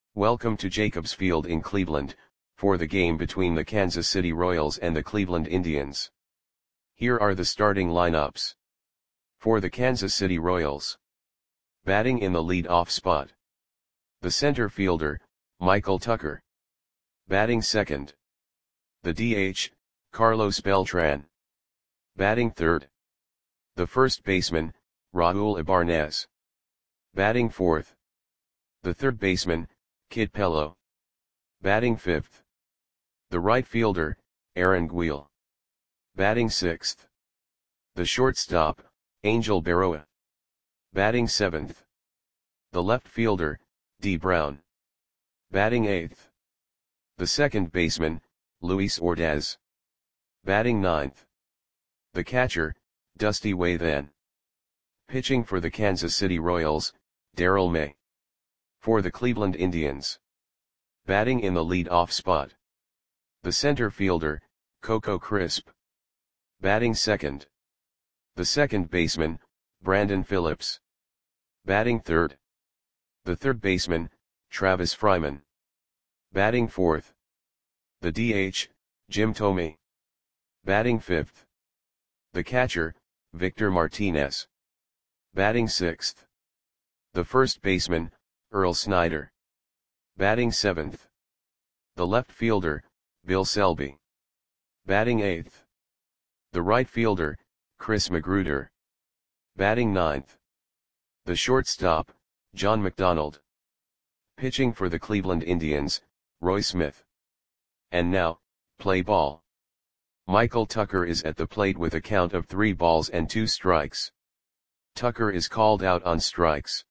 Welcome to Jacobs Field in Cleveland, for the game between the Kansas City Royals and the Cleveland Indians. Here are the starting lineups. For the Kansas City Royals. Batting in the lead-off spot. The center fielder, Michael Tucker. Batting second. The DH, Carlos Beltran. Batting third. The first baseman, Raul Ibarnez. Batting fourth. The third baseman, Kid Pello. Batting fifth. The right fielder, Aaron Guil. Batting sixth. The shortstop, Angel Berroa. Batting seventh. The left fielder, D. Brown. Batting eighth. The second baseman, Luis Ordaz. Batting ninth. The catcher, Dusty Waythan. Pitching for the Kansas City Royals, Darrell May. For the Cleveland Indians. Batting in the lead-off spot. The center fielder, Coco Crisp. Batting second. The second baseman, Brandon Phillips. Batting third. The third baseman, Travis Fryman. Batting fourth. The DH, Jim Thome. Batting fifth. The catcher, Victor Martinez. Batting sixth. The first baseman, Earl Snyder. Batting seventh. The left fielder, Bill Selby. Batting eighth. The right fielder, Chris Magruder. Batting ninth. The shortstop, John McDonald. Pitching for the Cleveland Indians, Roy Smith. And now, play ball. Michael Tucker is at the plate with a count of 3 balls and 2 strikes. Tucker is called out on strikes.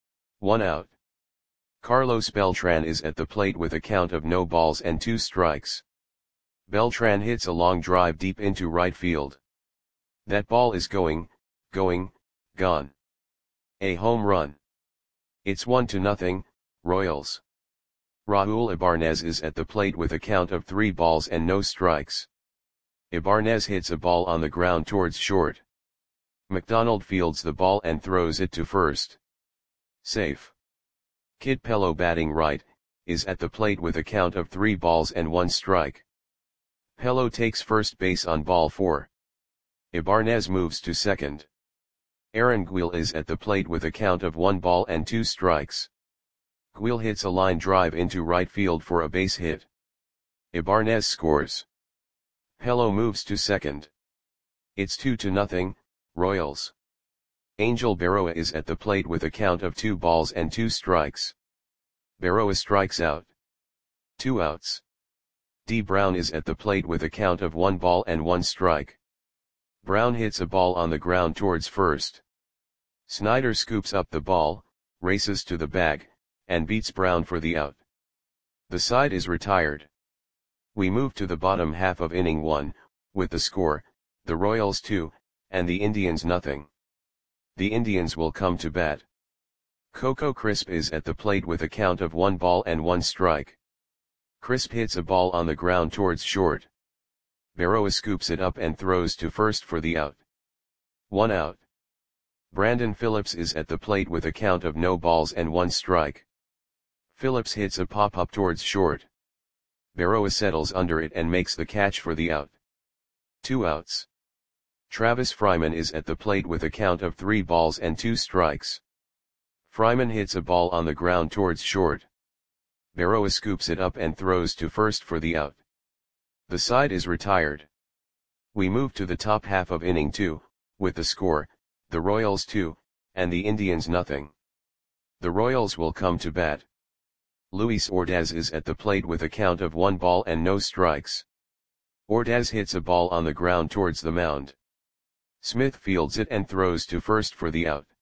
1 out. Carlos Beltran is at the plate with a count of no balls and 2 strikes. Beltran hits a long drive deep into right field. That ball is gone. A home run. It's 1-0, Royals. Raul Ibarnez is at the plate with a count of 3 balls and no strikes. Ibarnez hits a ball on the ground towards short. McDonald fields the ball and throws it to first. Safe. Kid Pello, batting right, is at the plate with a count of 3 balls and 1 strike. Pello takes first base on ball 4. Ibarnez moves to second. Aaron Guil is at the plate with a count of 1 ball and 2 strikes. Guil hits a line drive into right field for a base hit. Ibarnez scores. Pello moves to second. It's 2-0, Royals. Angel Berroa is at the plate with a count of 2 balls and 2 strikes. Berroa strikes out. 2 outs. D. Brown is at the plate with a count of 1 ball and 1 strike. Brown hits a ball on the ground towards first. Snyder scoops up the ball, races to the bag, and beats Brown for the out. The side is retired. We move to the bottom half of inning 1, with the score, the Royals 2, and the Indians nothing. The Indians will come to bat. Coco Crisp is at the plate with a count of 1 ball and 1 strike. Crisp hits a ball on the ground towards short. Berroa scoops it up and throws to first for the out. 1 out. Brandon Phillips is at the plate with a count of no balls and 1 strike. Phillips hits a pop-up towards short. Berroa settles under it and makes the catch for the out. 2 outs. Travis Fryman is at the plate with a count of 3 balls and 2 strikes. Fryman hits a ball on the ground towards short. Berroa scoops it up and throws to first for the out. The side is retired. We move to the top half of inning 2, with the score, the Royals 2, and the Indians nothing. The Royals will come to bat. Luis Ordaz is at the plate with a count of 1 ball and no strikes. Ordaz hits a ball on the ground towards the mound. Smith fields it and throws to first for the out.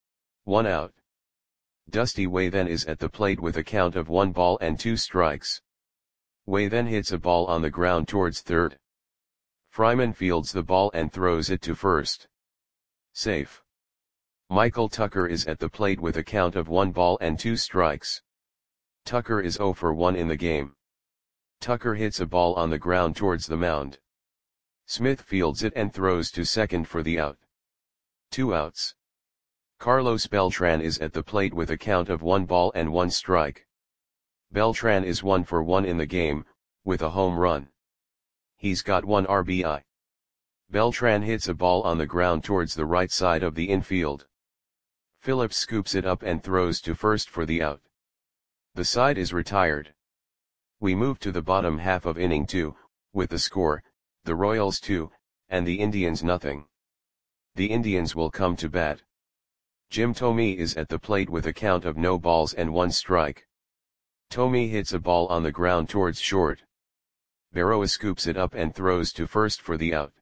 1 out. Dusty Waythan is at the plate with a count of 1 ball and 2 strikes. Waythan hits a ball on the ground towards third. Fryman fields the ball and throws it to first. Safe. Michael Tucker is at the plate with a count of 1 ball and 2 strikes. Tucker is 0 for 1 in the game. Tucker hits a ball on the ground towards the mound. Smith fields it and throws to second for the out. 2 outs. Carlos Beltran is at the plate with a count of 1 ball and 1 strike. Beltran is 1 for 1 in the game, with a home run. He's got 1 RBI. Beltran hits a ball on the ground towards the right side of the infield. Phillips scoops it up and throws to first for the out. The side is retired. We move to the bottom half of inning 2, with the score, the Royals 2, and the Indians nothing. The Indians will come to bat. Jim Thome is at the plate with a count of no balls and 1 strike. Thome hits a ball on the ground towards short. Berroa scoops it up and throws to first for the out.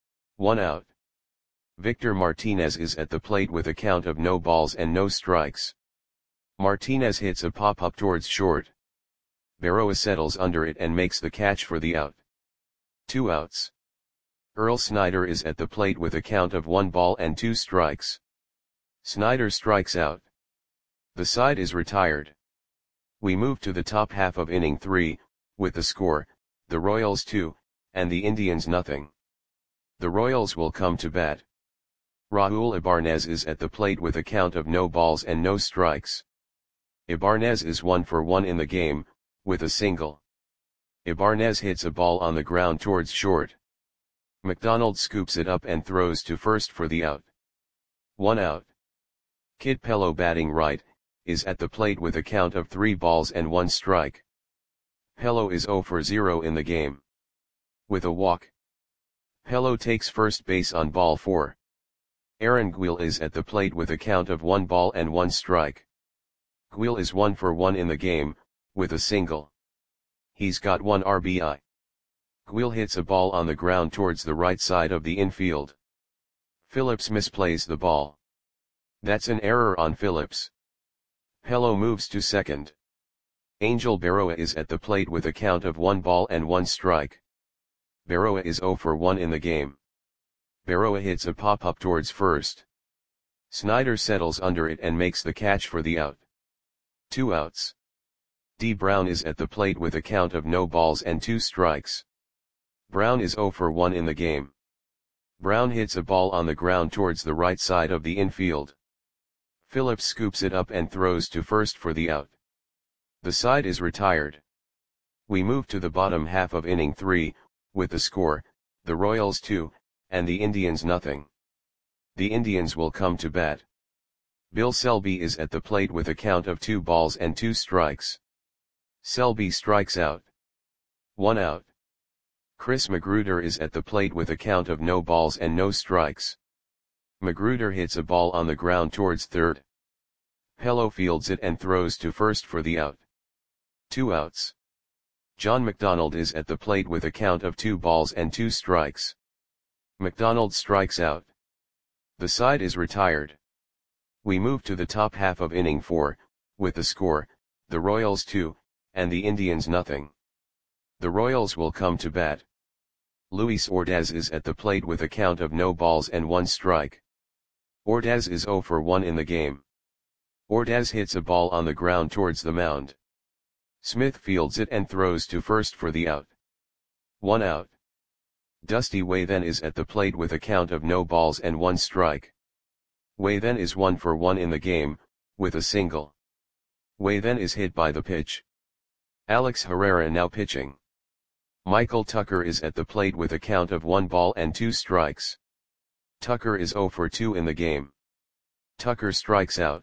1 out. Victor Martinez is at the plate with a count of no balls and no strikes. Martinez hits a pop-up towards short. Berroa settles under it and makes the catch for the out. 2 outs. Earl Snyder is at the plate with a count of 1 ball and 2 strikes. Snyder strikes out. The side is retired. We move to the top half of inning 3, with the score, the Royals 2, and the Indians nothing. The Royals will come to bat. Raul Ibanez is at the plate with a count of no balls and no strikes. Ibanez is 1 for 1 in the game, with a single. Ibanez hits a ball on the ground towards short. McDonald scoops it up and throws to first for the out. 1 out. Kid Pello, batting right, is at the plate with a count of 3 balls and 1 strike. Pello is 0 for 0 in the game. With a walk. Pello takes first base on ball 4. Aaron Guil is at the plate with a count of 1 ball and 1 strike. Guil is 1 for 1 in the game, with a single. He's got 1 RBI. Guil hits a ball on the ground towards the right side of the infield. Phillips misplays the ball. That's an error on Phillips. Pello moves to second. Angel Berroa is at the plate with a count of 1 ball and 1 strike. Berroa is 0 for 1 in the game. Berroa hits a pop-up towards first. Snyder settles under it and makes the catch for the out. 2 outs. D. Brown is at the plate with a count of no balls and 2 strikes. Brown is 0 for 1 in the game. Brown hits a ball on the ground towards the right side of the infield. Phillips scoops it up and throws to first for the out. The side is retired. We move to the bottom half of inning 3, with the score, the Royals 2, and the Indians nothing. The Indians will come to bat. Bill Selby is at the plate with a count of 2 balls and 2 strikes. Selby strikes out. 1 out. Chris Magruder is at the plate with a count of no balls and no strikes. Magruder hits a ball on the ground towards third. Pello fields it and throws to first for the out. 2 outs. John McDonald is at the plate with a count of 2 balls and 2 strikes. McDonald strikes out. The side is retired. We move to the top half of inning 4, with the score, the Royals 2, and the Indians nothing. The Royals will come to bat. Luis Ordaz is at the plate with a count of no balls and 1 strike. Ordaz is 0 for 1 in the game. Ordaz hits a ball on the ground towards the mound. Smith fields it and throws to first for the out. 1 out. Dusty Way-then is at the plate with a count of no balls and 1 strike. Way-then is 1 for 1 in the game, with a single. Way-then is hit by the pitch. Alex Herrera now pitching. Michael Tucker is at the plate with a count of 1 ball and 2 strikes. Tucker is 0 for 2 in the game. Tucker strikes out.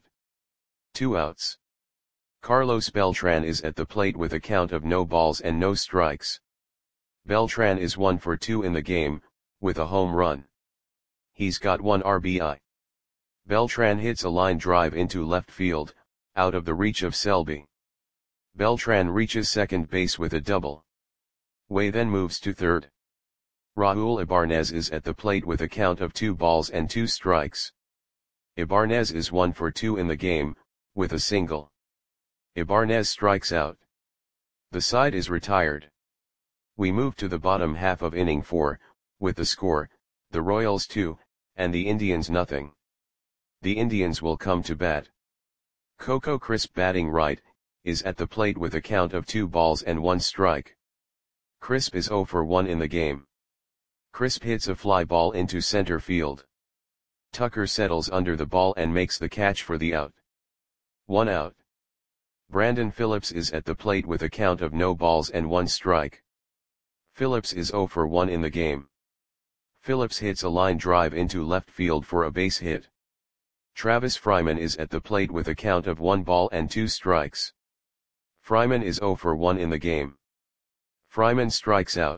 2 outs. Carlos Beltran is at the plate with a count of no balls and no strikes. Beltran is 1 for 2 in the game, with a home run. He's got 1 RBI. Beltran hits a line drive into left field, out of the reach of Selby. Beltran reaches second base with a double. Way then moves to third. Raul Ibanez is at the plate with a count of 2 balls and 2 strikes. Ibanez is 1 for 2 in the game, with a single. Ibanez strikes out. The side is retired. We move to the bottom half of inning 4, with the score, the Royals 2, and the Indians nothing. The Indians will come to bat. Coco Crisp, batting right, is at the plate with a count of 2 balls and 1 strike. Crisp is 0 for 1 in the game. Crisp hits a fly ball into center field. Tucker settles under the ball and makes the catch for the out. 1 out. Brandon Phillips is at the plate with a count of no balls and 1 strike. Phillips is 0 for 1 in the game. Phillips hits a line drive into left field for a base hit. Travis Fryman is at the plate with a count of 1 ball and 2 strikes. Fryman is 0 for 1 in the game. Fryman strikes out.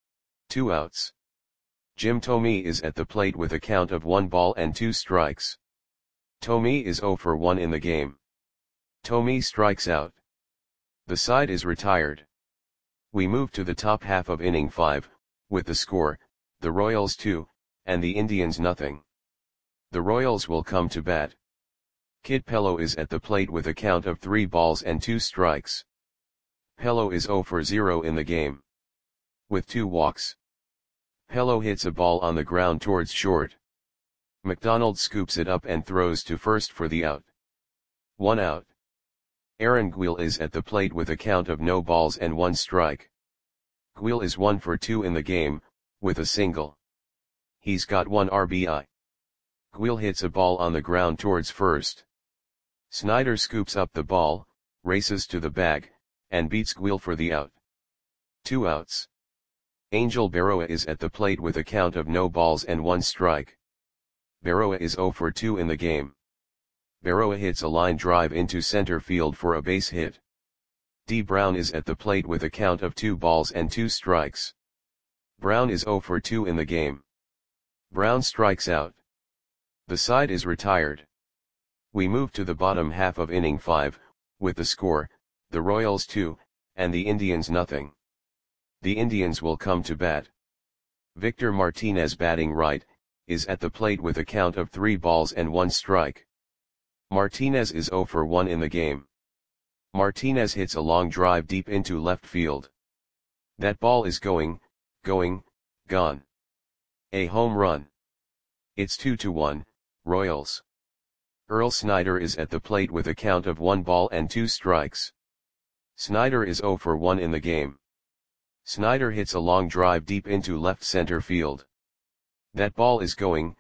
2 outs. Jim Thome is at the plate with a count of 1 ball and 2 strikes. Thome is 0 for 1 in the game. Thome strikes out. The side is retired. We move to the top half of inning 5, with the score, the Royals 2, and the Indians nothing. The Royals will come to bat. Kid Pello is at the plate with a count of 3 balls and 2 strikes. Pello is 0 for 0 in the game. With 2 walks. Pello hits a ball on the ground towards short. McDonald scoops it up and throws to first for the out. 1 out. Aaron Guil is at the plate with a count of no balls and 1 strike. Guil is 1 for 2 in the game, with a single. He's got 1 RBI. Guil hits a ball on the ground towards first. Snyder scoops up the ball, races to the bag, and beats Guil for the out. 2 outs. Angel Berroa is at the plate with a count of no balls and 1 strike. Berroa is 0 for 2 in the game. Berroa hits a line drive into center field for a base hit. D. Brown is at the plate with a count of 2 balls and 2 strikes. Brown is 0 for 2 in the game. Brown strikes out. The side is retired. We move to the bottom half of inning 5, with the score, the Royals 2, and the Indians nothing. The Indians will come to bat. Victor Martinez, batting right, is at the plate with a count of 3 balls and 1 strike. Martinez is 0 for 1 in the game. Martinez hits a long drive deep into left field. That ball is gone. A home run. It's 2-1, Royals. Earl Snyder is at the plate with a count of 1 ball and 2 strikes. Snyder is 0 for 1 in the game. Snyder hits a long drive deep into left center field. That ball is gone.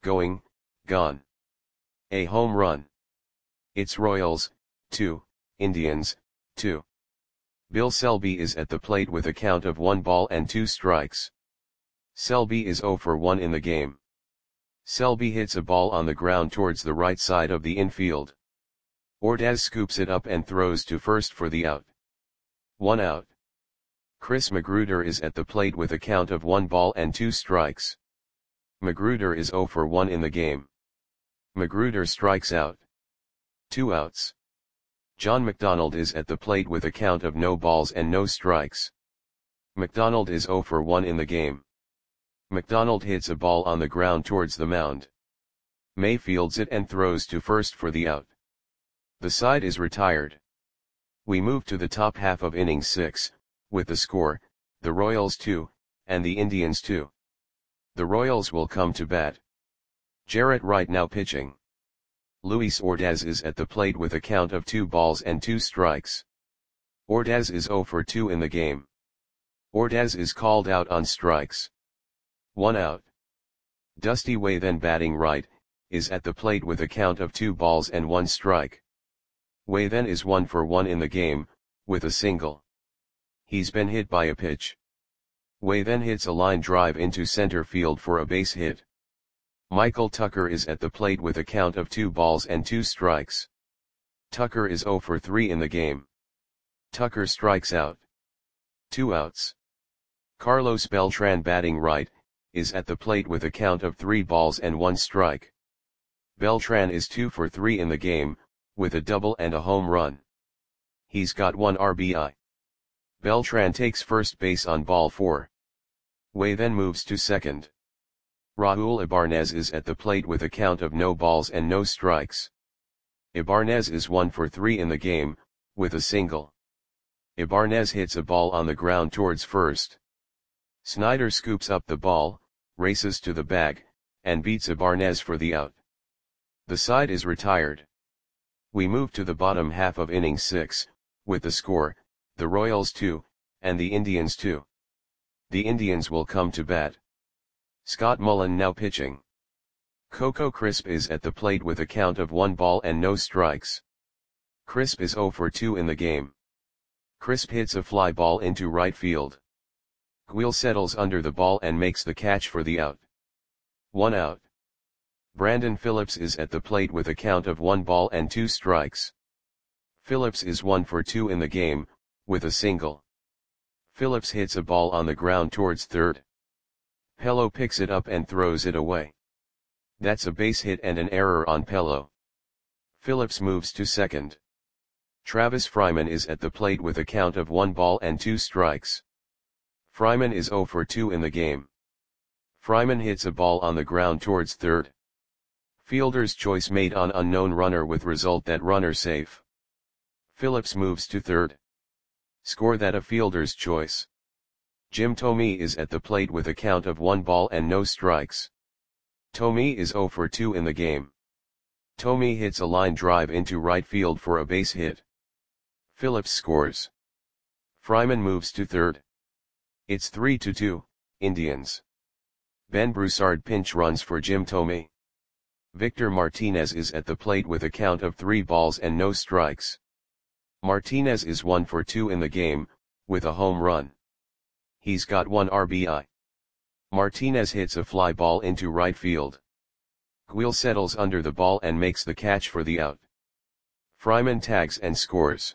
A home run. It's Royals, 2, Indians, 2. Bill Selby is at the plate with a count of 1 ball and 2 strikes. Selby is 0 for 1 in the game. Selby hits a ball on the ground towards the right side of the infield. Ordaz scoops it up and throws to first for the out. 1 out. Chris Magruder is at the plate with a count of 1 ball and 2 strikes. Magruder is 0 for 1 in the game. Magruder strikes out. 2 outs. John McDonald is at the plate with a count of no balls and no strikes. McDonald is 0 for 1 in the game. McDonald hits a ball on the ground towards the mound. May fields it and throws to first for the out. The side is retired. We move to the top half of inning 6, with the score, the Royals 2, and the Indians 2. The Royals will come to bat. Jarrett Wright now pitching. Luis Ordaz is at the plate with a count of 2 balls and 2 strikes. Ordaz is 0 for 2 in the game. Ordaz is called out on strikes. 1 out. Dusty Way, then batting right, is at the plate with a count of 2 balls and 1 strike. Way then is 1 for 1 in the game, with a single. He's been hit by a pitch. Way then hits a line drive into center field for a base hit. Michael Tucker is at the plate with a count of 2 balls and 2 strikes. Tucker is 0 for 3 in the game. Tucker strikes out. 2 outs. Carlos Beltran, batting right, is at the plate with a count of 3 balls and 1 strike. Beltran is 2 for 3 in the game, with a double and a home run. He's got 1 RBI. Beltran takes first base on ball 4. Way then moves to second. Raul Ibanez is at the plate with a count of no balls and no strikes. Ibanez is 1 for 3 in the game, with a single. Ibanez hits a ball on the ground towards first. Snyder scoops up the ball, races to the bag, and beats Ibanez for the out. The side is retired. We move to the bottom half of inning 6, with the score, the Royals 2, and the Indians 2. The Indians will come to bat. Scott Mullen now pitching. Coco Crisp is at the plate with a count of 1 ball and no strikes. Crisp is 0 for 2 in the game. Crisp hits a fly ball into right field. Guil settles under the ball and makes the catch for the out. 1 out. Brandon Phillips is at the plate with a count of 1 ball and 2 strikes. Phillips is 1 for 2 in the game, with a single. Phillips hits a ball on the ground towards third. Pello picks it up and throws it away. That's a base hit and an error on Pello. Phillips moves to second. Travis Fryman is at the plate with a count of 1 ball and 2 strikes. Fryman is 0 for 2 in the game. Fryman hits a ball on the ground towards third. Fielder's choice made on unknown runner with result that runner safe. Phillips moves to third. Score that a fielder's choice. Jim Thome is at the plate with a count of 1 ball and no strikes. Thome is 0 for 2 in the game. Thome hits a line drive into right field for a base hit. Phillips scores. Fryman moves to third. It's 3-2, Indians. Ben Broussard pinch runs for Jim Thome. Victor Martinez is at the plate with a count of 3 balls and no strikes. Martinez is 1 for 2 in the game, with a home run. He's got 1 RBI. Martinez hits a fly ball into right field. Guil settles under the ball and makes the catch for the out. Fryman tags and scores.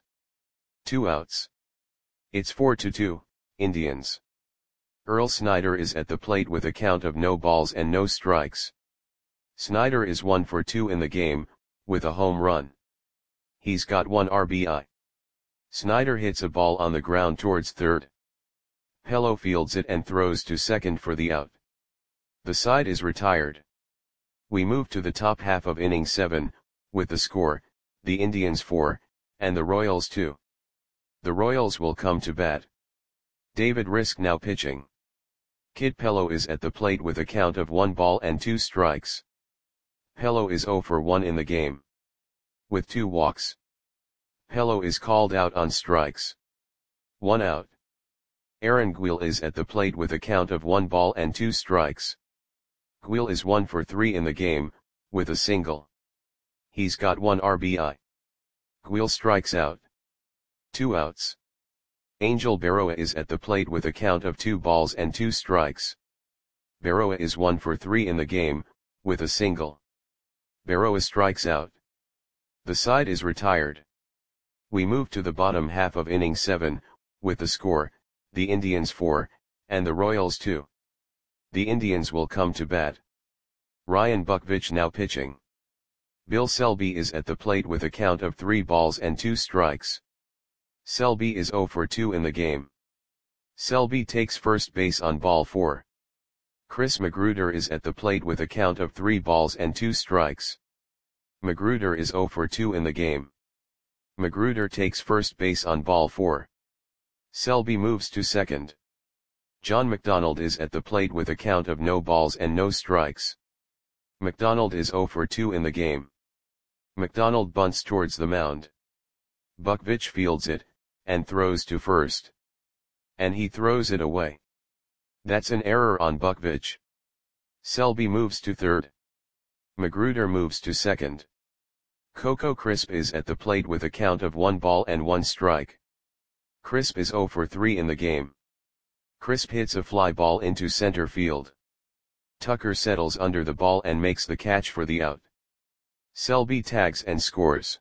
2 outs. It's 4-2, Indians. Earl Snyder is at the plate with a count of no balls and no strikes. Snyder is 1 for 2 in the game, with a home run. He's got 1 RBI. Snyder hits a ball on the ground towards third. Pello fields it and throws to second for the out. The side is retired. We move to the top half of inning 7, with the score, the Indians 4, and the Royals 2. The Royals will come to bat. David Risk now pitching. Kid Pello is at the plate with a count of 1 ball and 2 strikes. Pello is 0 for 1 in the game. With 2 walks. Pello is called out on strikes. 1 out. Aaron Guil is at the plate with a count of 1 ball and 2 strikes. Guil is 1 for 3 in the game, with a single. He's got 1 RBI. Guil strikes out. 2 outs. Angel Berroa is at the plate with a count of 2 balls and 2 strikes. Berroa is 1 for 3 in the game, with a single. Berroa strikes out. The side is retired. We move to the bottom half of inning 7, with the score, the Indians 4, and the Royals 2. The Indians will come to bat. Ryan Buckvich now pitching. Bill Selby is at the plate with a count of 3 balls and 2 strikes. Selby is 0 for 2 in the game. Selby takes first base on ball 4. Chris Magruder is at the plate with a count of 3 balls and 2 strikes. Magruder is 0 for 2 in the game. Magruder takes first base on ball 4. Selby moves to second. John McDonald is at the plate with a count of no balls and no strikes. McDonald is 0 for 2 in the game. McDonald bunts towards the mound. Buckvich fields it, and throws to first. And he throws it away. That's an error on Buckvich. Selby moves to third. Magruder moves to second. Coco Crisp is at the plate with a count of 1 ball and 1 strike. Crisp is 0 for 3 in the game. Crisp hits a fly ball into center field. Tucker settles under the ball and makes the catch for the out. Selby tags and scores.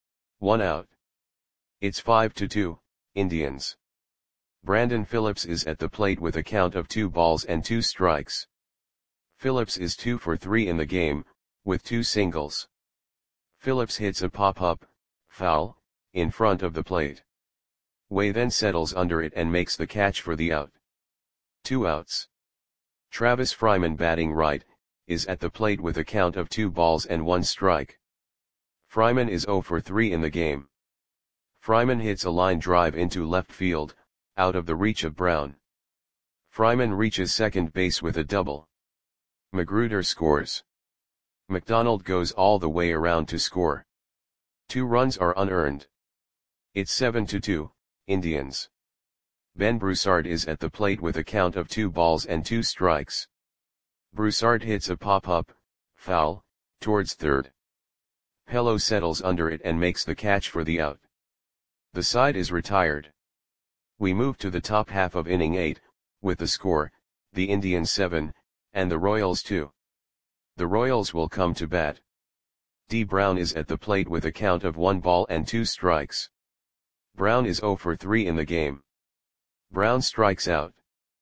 1 out. It's 5-2, Indians. Brandon Phillips is at the plate with a count of 2 balls and 2 strikes. Phillips is 2 for 3 in the game, with 2 singles. Phillips hits a pop-up, foul, in front of the plate. Way then settles under it and makes the catch for the out. 2 outs. Travis Fryman batting right, is at the plate with a count of 2 balls and 1 strike. Fryman is 0 for 3 in the game. Fryman hits a line drive into left field, out of the reach of Brown. Fryman reaches second base with a double. Magruder scores. McDonald goes all the way around to score. 2 runs are unearned. It's 7-2, Indians. Ben Broussard is at the plate with a count of 2 balls and 2 strikes. Broussard hits a pop-up, foul, towards third. Pello settles under it and makes the catch for the out. The side is retired. We move to the top half of inning 8, with the score, the Indians 7, and the Royals 2. The Royals will come to bat. D. Brown is at the plate with a count of 1 ball and 2 strikes. Brown is 0 for 3 in the game. Brown strikes out.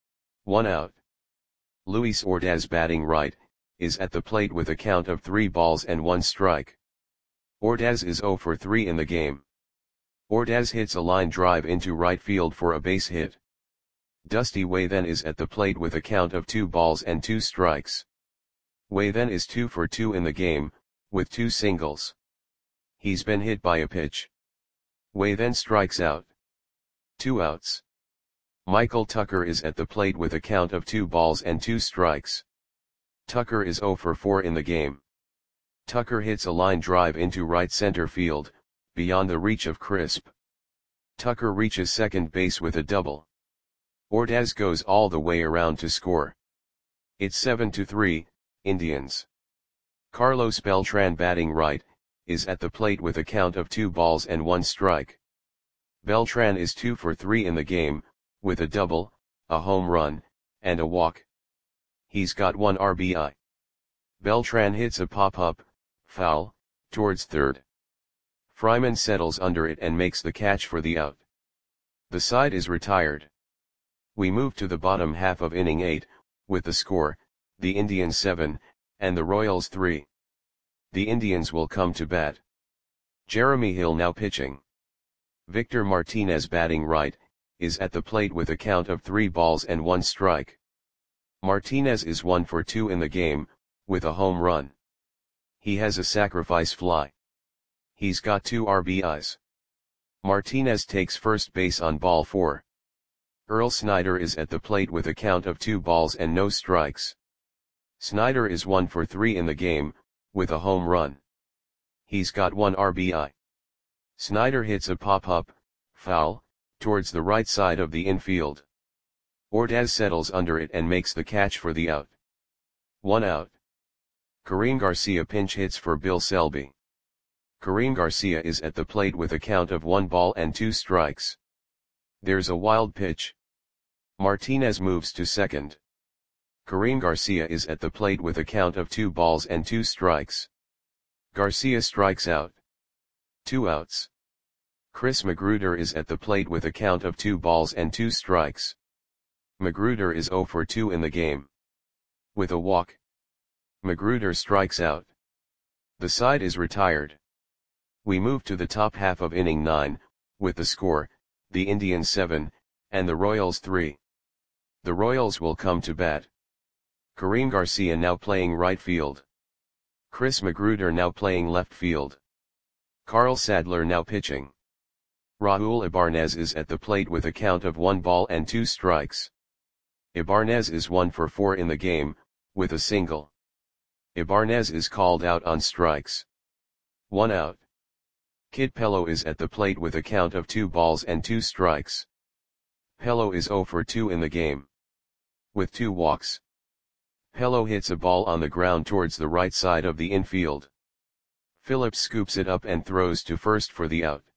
1 out. Luis Ordaz, batting right, is at the plate with a count of 3 balls and 1 strike. Ordaz is 0 for 3 in the game. Ordaz hits a line drive into right field for a base hit. Dusty Waythen is at the plate with a count of 2 balls and 2 strikes. Waythen is 2 for 2 in the game, with 2 singles. He's been hit by a pitch. Waythen strikes out. 2 outs. Michael Tucker is at the plate with a count of 2 balls and 2 strikes. Tucker is 0 for 4 in the game. Tucker hits a line drive into right center field, beyond the reach of Crisp. Tucker reaches second base with a double. Ordaz goes all the way around to score. It's 7-3, Indians. Carlos Beltran, batting right, is at the plate with a count of 2 balls and 1 strike. Beltran is 2 for 3 in the game, with a double, a home run, and a walk. He's got 1 RBI. Beltran hits a pop-up, foul, towards third. Fryman settles under it and makes the catch for the out. The side is retired. We move to the bottom half of inning 8, with the score, the Indians 7, and the Royals 3. The Indians will come to bat. Jeremy Hill now pitching. Victor Martinez, batting right, is at the plate with a count of 3 balls and 1 strike. Martinez is 1 for 2 in the game, with a home run. He has a sacrifice fly. He's got 2 RBIs. Martinez takes first base on ball 4. Earl Snyder is at the plate with a count of 2 balls and no strikes. Snyder is 1 for 3 in the game, with a home run. He's got 1 RBI. Snyder hits a pop-up, foul, towards the right side of the infield. Ordaz settles under it and makes the catch for the out. 1 out. Kareem Garcia pinch hits for Bill Selby. Kareem Garcia is at the plate with a count of 1 ball and 2 strikes. There's a wild pitch. Martinez moves to second. Kareem Garcia is at the plate with a count of 2 balls and 2 strikes. Garcia strikes out. 2 outs. Chris Magruder is at the plate with a count of 2 balls and 2 strikes. Magruder is 0 for 2 in the game. With a walk. Magruder strikes out. The side is retired. We move to the top half of inning 9, with the score, the Indians 7, and the Royals 3. The Royals will come to bat. Kareem Garcia now playing right field. Chris Magruder now playing left field. Carl Sadler now pitching. Raul Ibanez is at the plate with a count of 1 ball and 2 strikes. Ibanez is 1 for 4 in the game, with a single. Ibanez is called out on strikes. 1 out. Kid Pello is at the plate with a count of 2 balls and 2 strikes. Pello is 0 for 2 in the game. With 2 walks. Pello hits a ball on the ground towards the right side of the infield. Phillips scoops it up and throws to first for the out.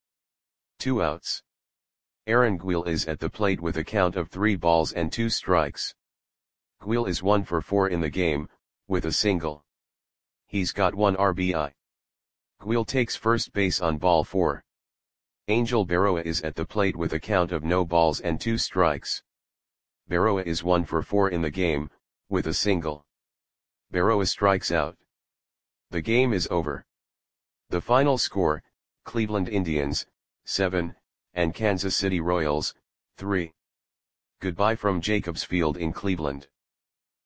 2 outs. Aaron Guil is at the plate with a count of 3 balls and 2 strikes. Guil is 1 for 4 in the game, with a single. He's got 1 RBI. Guil takes first base on ball 4. Angel Berroa is at the plate with a count of no balls and 2 strikes. Berroa is 1 for 4 in the game, with a single. Berroa strikes out. The game is over. The final score, Cleveland Indians, 7, and Kansas City Royals, 3. Goodbye from Jacobs Field in Cleveland.